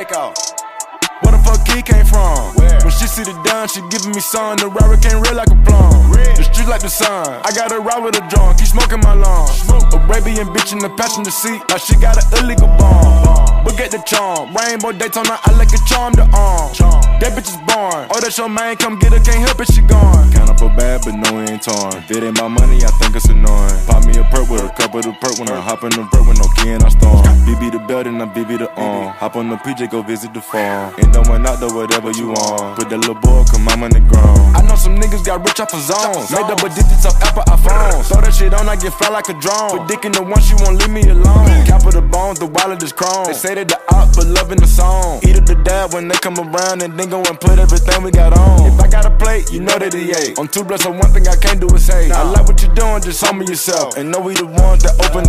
Draco. Where the fuck he came from? Where? When she see the dime, she giving me sun. The Rari came red like a plum. Red. The street like the sun. I got her ride with a drum, keep smoking my lawn. Arabian bitch in the passenger seat, like she got an illegal bomb. But get the charm, Rainbow Daytona, I like a charm to arm. That bitch is born. Oh, that's your man, come get her, can't help it, she gone. Count up a bad, but no, it ain't torn. If it ain't my money, I think it's annoying. Pop me a perk with a cup of the perk when I hop in the vert with no key and I storm. BB the belt and I BB the arm. Hop on the PJ, go visit the farm. Ain't going out there, whatever you want. Put that little boy, come I'm on the ground. I know some niggas got rich off of zones. Made double digits off Apple iPhones. Throw that shit on, I get fly like a drone. Put dick in the one, she won't leave me alone. Cap of the bones, the wallet is chrome. They say that the op, but loving the song. Eat up the dab when they come around and then go and put everything we got on. If I got a plate, you know that he ate. On 2 blunts, so one thing I can't do is hate. I like what you're doing, just hold me yourself. And know we the ones that open